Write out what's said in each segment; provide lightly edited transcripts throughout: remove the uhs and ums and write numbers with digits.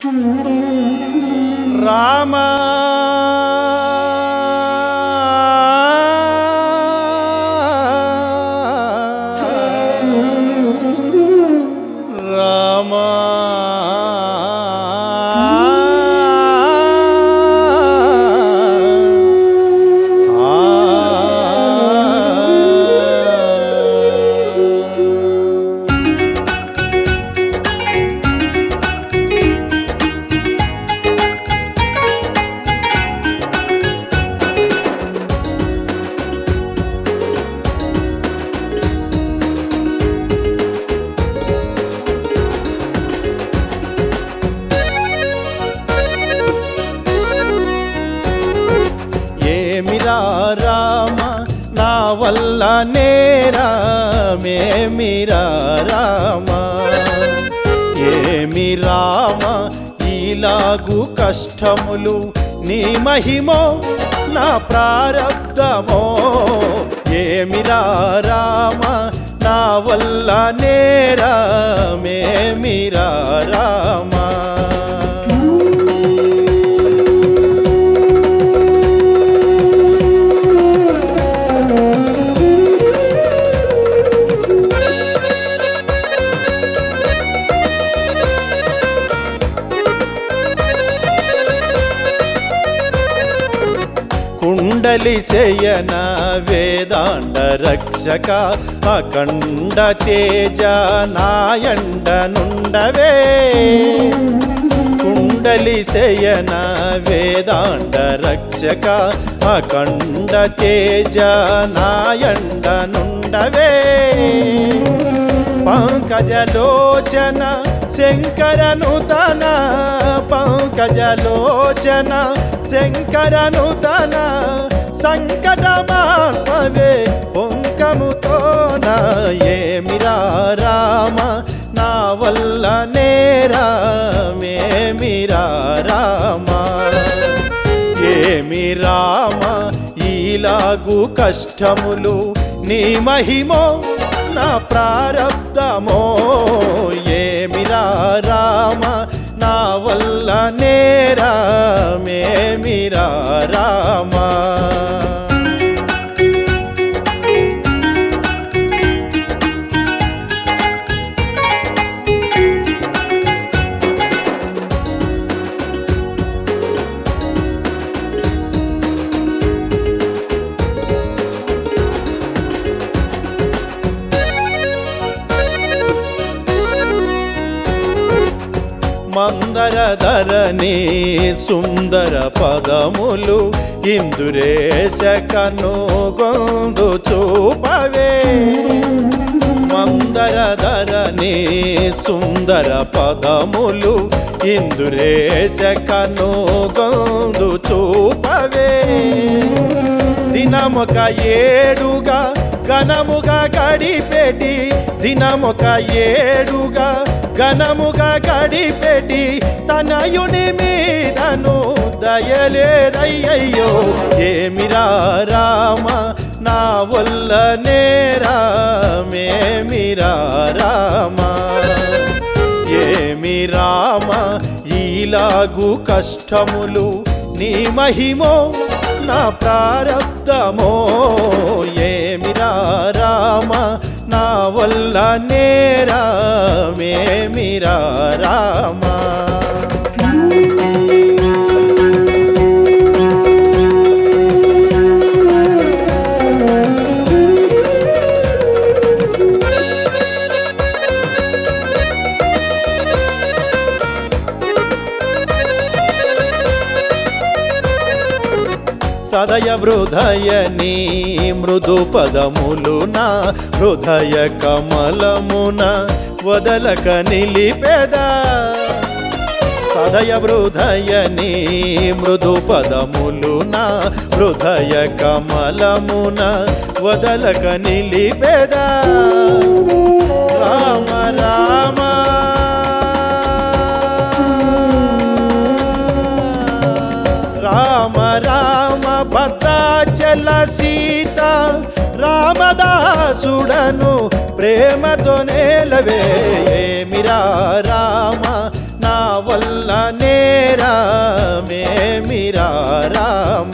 రామ రామ ఏమిరా రామ నా వల్ల నేరమేమిరా రామ ఏమి రామ ఇలాగు కష్టములు నీ మహిమో నా ప్రారబ్ధమో ఏమిరా రామ నా వల్ల నేరమేమిరా రామ కుండలి శయన వేదాండ రక్షక అఖండ తేజ నాయండ నుండవే కుండలి శయన వేదాండ రక్షక అఖండ తేజ నాయండ నుండవే పంకజలోచన శంకరనుతన పంకజలోచన శంకరనుతన సంకటమాత్మవే పొంకముతోన ఏమిరా రామ నా వల్ల నేరమేమిరా రామ ఏమి రామ ఇలాగు కష్టములు నీ మహిమో నా ప్రారబ్ధమో ఏమిరా రామ నా వల్ల నేరమేమిరా రామ మందరధరణి సుందర పదములు ఇందురేశ కనుగొందు చూపవే మందరధరణి సుందర పదములు ఇందురేశ కనుగొందు చూపవే దినమొక ఏడుగా ఘనముగా గడిపెటి దినమొక ఏడుగా ఘనముగా గడిపెటి తనయుని మీదను దయలేదయ్యయ్యో ఏమిరా రామ నా వల్ల నేరమేమిరా రామ ఏమి రామ ఇలాగు కష్టములు నీ మహిమో నా ప్రారబ్ధమో ఏమిరా రామ నా వల్ల నేరమేమిరా రామ సదయ హృదయ నీ మృదు పదములు నా హృదయ కమలమున వదలక నిలిపెదా సదయ హృదయ నీ మృదు పదములు నా హృదయ కమలమున వదలక నిలిపెదా రామ రామ రామ రామ భద్రాచల సీత రామదాసుడను ప్రేమతో నేలవే ఏమిరా రామ నా వల్ల నేరమేమిరా రామ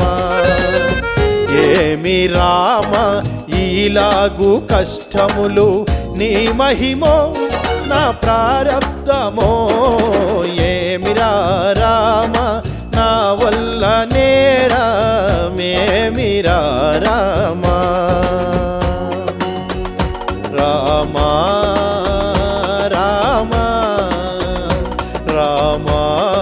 ఏమి రామ ఈలాగు కష్టములు నీ మహిమో నా ప్రారబ్ధమో ఏమిరా రామ నా వల్ల నేరమేమిరా రామ రామ రామ రామ